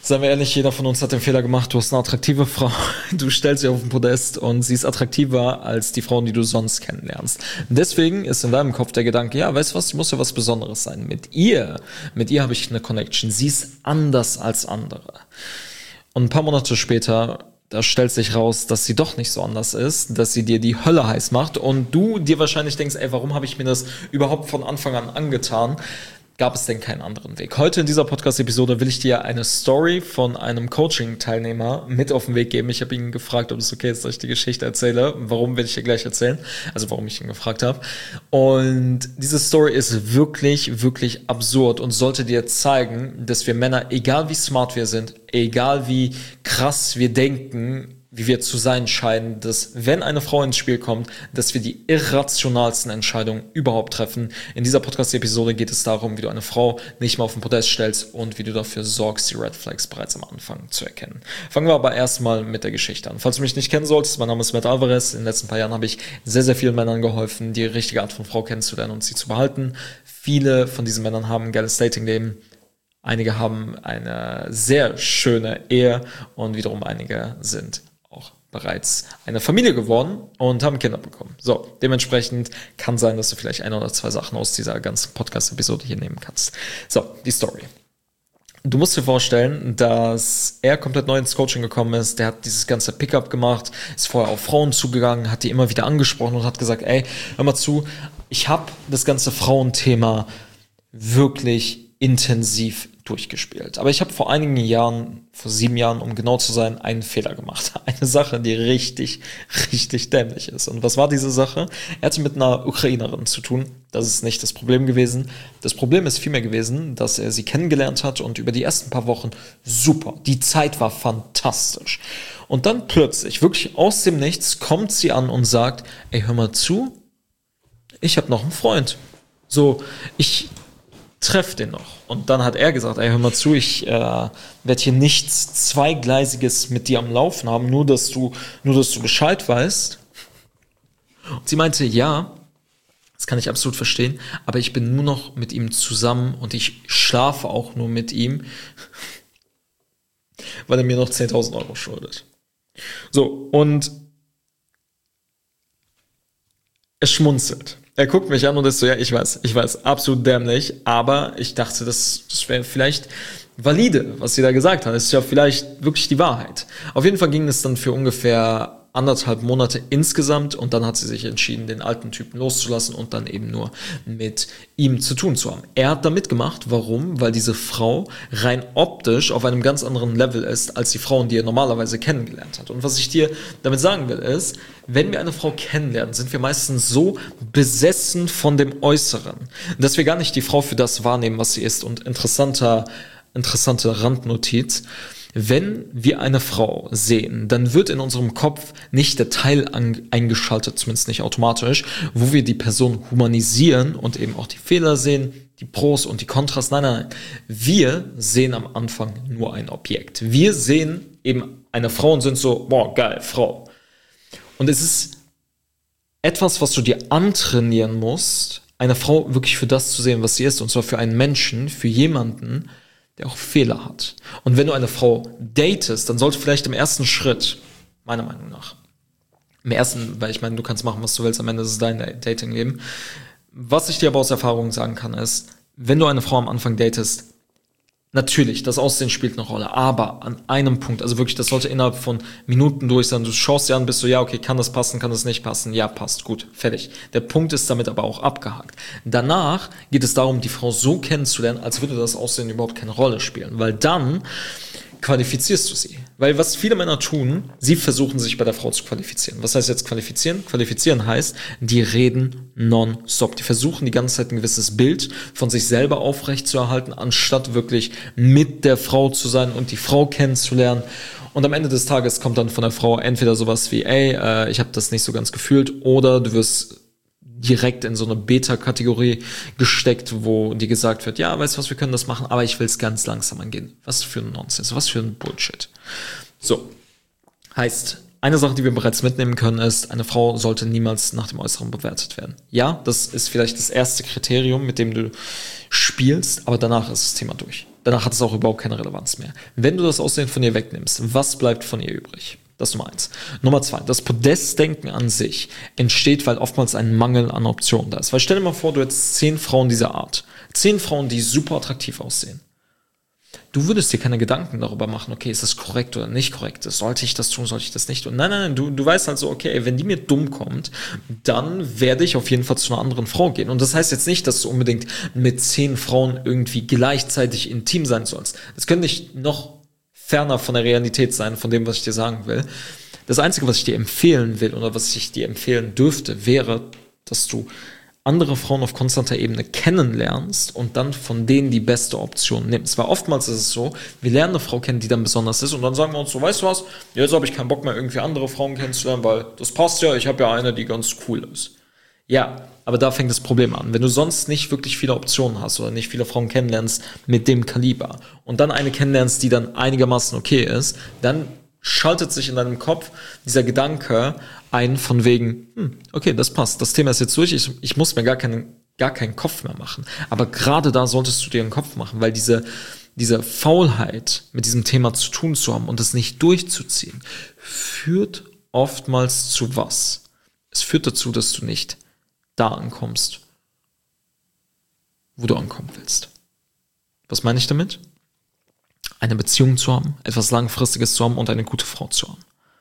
Seien wir ehrlich, jeder von uns hat den Fehler gemacht. Du hast eine attraktive Frau, du stellst sie auf den Podest und sie ist attraktiver als die Frauen, die du sonst kennenlernst. Deswegen ist in deinem Kopf der Gedanke, ja, weißt du was, die muss ja was Besonderes sein. Mit ihr habe ich eine Connection. Sie ist anders als andere. Und ein paar Monate später, da stellt sich raus, dass sie doch nicht so anders ist, dass sie dir die Hölle heiß macht und du dir wahrscheinlich denkst, ey, warum habe ich mir das überhaupt von Anfang an angetan? Gab es denn keinen anderen Weg? Heute in dieser Podcast-Episode will ich dir eine Story von einem Coaching-Teilnehmer mit auf den Weg geben. Ich habe ihn gefragt, ob es okay ist, dass ich die Geschichte erzähle. Warum, werde ich dir gleich erzählen. Also warum ich ihn gefragt habe. Und diese Story ist wirklich, wirklich absurd und sollte dir zeigen, dass wir Männer, egal wie smart wir sind, egal wie krass wir denken, wie wir zu sein scheinen, dass wenn eine Frau ins Spiel kommt, dass wir die irrationalsten Entscheidungen überhaupt treffen. In dieser Podcast-Episode geht es darum, wie du eine Frau nicht mehr auf den Podest stellst und wie du dafür sorgst, die Red Flags bereits am Anfang zu erkennen. Fangen wir aber erstmal mit der Geschichte an. Falls du mich nicht kennen solltest, mein Name ist Matt Alvarez. In den letzten paar Jahren habe ich sehr, sehr vielen Männern geholfen, die richtige Art von Frau kennenzulernen und sie zu behalten. Viele von diesen Männern haben ein geiles Datingleben. Einige haben eine sehr schöne Ehe und wiederum einige sind auch bereits eine Familie geworden und haben Kinder bekommen. So, dementsprechend kann sein, dass du vielleicht ein oder zwei Sachen aus dieser ganzen Podcast-Episode hier nehmen kannst. So, die Story. Du musst dir vorstellen, dass er komplett neu ins Coaching gekommen ist. Der hat dieses ganze Pickup gemacht, ist vorher auf Frauen zugegangen, hat die immer wieder angesprochen und hat gesagt, ey, hör mal zu, ich habe das ganze Frauenthema wirklich intensiv durchgespielt. Aber ich habe vor einigen Jahren, vor 7 Jahren, um genau zu sein, einen Fehler gemacht. Eine Sache, die richtig, richtig dämlich ist. Und was war diese Sache? Er hatte mit einer Ukrainerin zu tun. Das ist nicht das Problem gewesen. Das Problem ist vielmehr gewesen, dass er sie kennengelernt hat und über die ersten paar Wochen super. Die Zeit war fantastisch. Und dann plötzlich, wirklich aus dem Nichts, kommt sie an und sagt, ey, hör mal zu, ich habe noch einen Freund. So, ich treff den noch. Und dann hat er gesagt, ey, hör mal zu, ich werde hier nichts Zweigleisiges mit dir am Laufen haben, nur dass du Bescheid weißt. Und sie meinte, ja, das kann ich absolut verstehen, aber ich bin nur noch mit ihm zusammen und ich schlafe auch nur mit ihm, weil er mir noch 10.000 Euro schuldet. So, und er schmunzelt. Er guckt mich an und ist so, ja, ich weiß, absolut dämlich, aber ich dachte, das wäre vielleicht valide, was sie da gesagt hat. Das ist ja vielleicht wirklich die Wahrheit. Auf jeden Fall ging es dann für ungefähr 1,5 Monate insgesamt und dann hat sie sich entschieden, den alten Typen loszulassen und dann eben nur mit ihm zu tun zu haben. Er hat da mitgemacht. Warum? Weil diese Frau rein optisch auf einem ganz anderen Level ist, als die Frauen, die er normalerweise kennengelernt hat. Und was ich dir damit sagen will, ist, wenn wir eine Frau kennenlernen, sind wir meistens so besessen von dem Äußeren, dass wir gar nicht die Frau für das wahrnehmen, was sie ist. Und interessante Randnotiz: Wenn wir eine Frau sehen, dann wird in unserem Kopf nicht der Teil eingeschaltet, zumindest nicht automatisch, wo wir die Person humanisieren und eben auch die Fehler sehen, die Pros und die Kontras. Nein. Wir sehen am Anfang nur ein Objekt. Wir sehen eben eine Frau und sind so, boah, geil, Frau. Und es ist etwas, was du dir antrainieren musst, eine Frau wirklich für das zu sehen, was sie ist, und zwar für einen Menschen, für jemanden, der auch Fehler hat. Und wenn du eine Frau datest, dann sollte vielleicht im ersten Schritt, meiner Meinung nach, weil ich meine, du kannst machen, was du willst, am Ende ist es dein Datingleben. Was ich dir aber aus Erfahrung sagen kann, ist, wenn du eine Frau am Anfang datest, natürlich, das Aussehen spielt eine Rolle, aber an einem Punkt, also wirklich, das sollte innerhalb von Minuten durch sein. Du schaust dir an, bist so, ja, okay, kann das passen, kann das nicht passen? Ja, passt, gut, fertig. Der Punkt ist damit aber auch abgehakt. Danach geht es darum, die Frau so kennenzulernen, als würde das Aussehen überhaupt keine Rolle spielen, weil dann qualifizierst du sie. Weil was viele Männer tun, sie versuchen sich bei der Frau zu qualifizieren. Was heißt jetzt qualifizieren? Qualifizieren heißt, die reden nonstop. Die versuchen die ganze Zeit ein gewisses Bild von sich selber aufrechtzuerhalten, anstatt wirklich mit der Frau zu sein und die Frau kennenzulernen. Und am Ende des Tages kommt dann von der Frau entweder sowas wie, ey, ich habe das nicht so ganz gefühlt, oder du wirst direkt in so eine Beta-Kategorie gesteckt, wo dir gesagt wird, ja, weißt du was, wir können das machen, aber ich will es ganz langsam angehen. Was für ein Nonsens, was für ein Bullshit. So, heißt, eine Sache, die wir bereits mitnehmen können, ist, eine Frau sollte niemals nach dem Äußeren bewertet werden. Ja, das ist vielleicht das erste Kriterium, mit dem du spielst, aber danach ist das Thema durch. danach hat es auch überhaupt keine Relevanz mehr. Wenn du das Aussehen von ihr wegnimmst, was bleibt von ihr übrig? Das ist Nummer 1. Nummer 2, das Podestdenken an sich entsteht, weil oftmals ein Mangel an Optionen da ist. Weil stell dir mal vor, du hättest 10 Frauen dieser Art. 10 Frauen, die super attraktiv aussehen. Du würdest dir keine Gedanken darüber machen, okay, ist das korrekt oder nicht korrekt? Sollte ich das tun, sollte ich das nicht tun? Nein, du weißt halt so, okay, wenn die mir dumm kommt, dann werde ich auf jeden Fall zu einer anderen Frau gehen. Und das heißt jetzt nicht, dass du unbedingt mit 10 Frauen irgendwie gleichzeitig intim sein sollst. Das könnte nicht noch ferner von der Realität sein, von dem, was ich dir sagen will. Das Einzige, was ich dir empfehlen will oder was ich dir empfehlen dürfte, wäre, dass du andere Frauen auf konstanter Ebene kennenlernst und dann von denen die beste Option nimmst. Weil oftmals ist es so, wir lernen eine Frau kennen, die dann besonders ist und dann sagen wir uns so, weißt du was, jetzt habe ich keinen Bock mehr, irgendwie andere Frauen kennenzulernen, weil das passt ja, ich habe ja eine, die ganz cool ist. Ja, aber da fängt das Problem an. Wenn du sonst nicht wirklich viele Optionen hast oder nicht viele Frauen kennenlernst mit dem Kaliber und dann eine kennenlernst, die dann einigermaßen okay ist, dann schaltet sich in deinem Kopf dieser Gedanke ein von wegen, okay, das passt, das Thema ist jetzt durch, ich muss mir gar keinen Kopf mehr machen. Aber gerade da solltest du dir einen Kopf machen, weil diese Faulheit mit diesem Thema zu tun zu haben und es nicht durchzuziehen, führt oftmals zu was? Es führt dazu, dass du nicht da ankommst, wo du ankommen willst. Was meine ich damit? Eine Beziehung zu haben, etwas Langfristiges zu haben und eine gute Frau zu haben.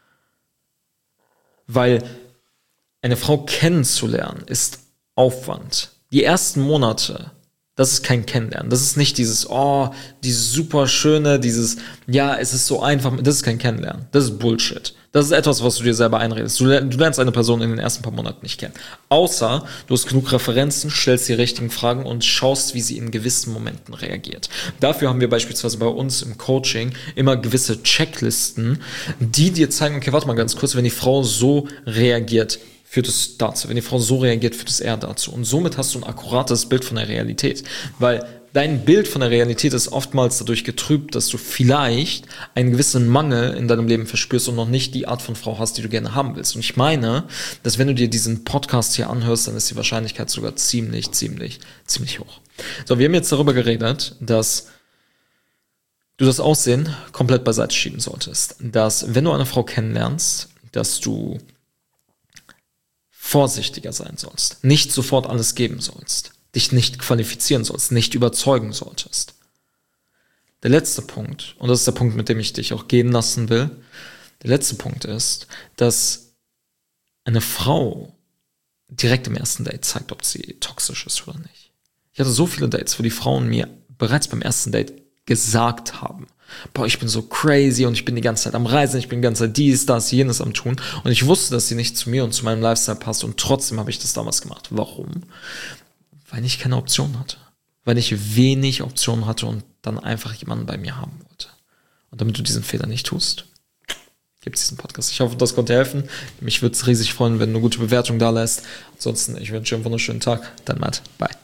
Weil eine Frau kennenzulernen ist Aufwand. Die ersten Monate, das ist kein Kennenlernen. Das ist nicht dieses super schöne, es ist so einfach. Das ist kein Kennenlernen. Das ist Bullshit. Das ist etwas, was du dir selber einredest. Du lernst eine Person in den ersten paar Monaten nicht kennen. Außer du hast genug Referenzen, stellst die richtigen Fragen und schaust, wie sie in gewissen Momenten reagiert. Dafür haben wir beispielsweise bei uns im Coaching immer gewisse Checklisten, die dir zeigen, okay, warte mal ganz kurz, wenn die Frau so reagiert, führt es dazu. Wenn die Frau so reagiert, führt es eher dazu. Und somit hast du ein akkurates Bild von der Realität. Weil dein Bild von der Realität ist oftmals dadurch getrübt, dass du vielleicht einen gewissen Mangel in deinem Leben verspürst und noch nicht die Art von Frau hast, die du gerne haben willst. Und ich meine, dass wenn du dir diesen Podcast hier anhörst, dann ist die Wahrscheinlichkeit sogar ziemlich hoch. So, wir haben jetzt darüber geredet, dass du das Aussehen komplett beiseite schieben solltest. Dass, wenn du eine Frau kennenlernst, dass du vorsichtiger sein sollst, nicht sofort alles geben sollst, dich nicht qualifizieren sollst, nicht überzeugen solltest. Der letzte Punkt, und das ist der Punkt, mit dem ich dich auch gehen lassen will, der letzte Punkt ist, dass eine Frau direkt im ersten Date zeigt, ob sie toxisch ist oder nicht. Ich hatte so viele Dates, wo die Frauen mir bereits beim ersten Date gesagt haben, boah, ich bin so crazy und ich bin die ganze Zeit am Reisen, ich bin die ganze Zeit dies, das, jenes am Tun und ich wusste, dass sie nicht zu mir und zu meinem Lifestyle passt und trotzdem habe ich das damals gemacht. Warum? Weil ich keine Option hatte. Weil ich wenig Optionen hatte und dann einfach jemanden bei mir haben wollte. Und damit du diesen Fehler nicht tust, gibt es diesen Podcast. Ich hoffe, das konnte helfen. Mich würde es riesig freuen, wenn du eine gute Bewertung da lässt. Ansonsten, ich wünsche dir einen wunderschönen Tag. Dein Matt. Bye.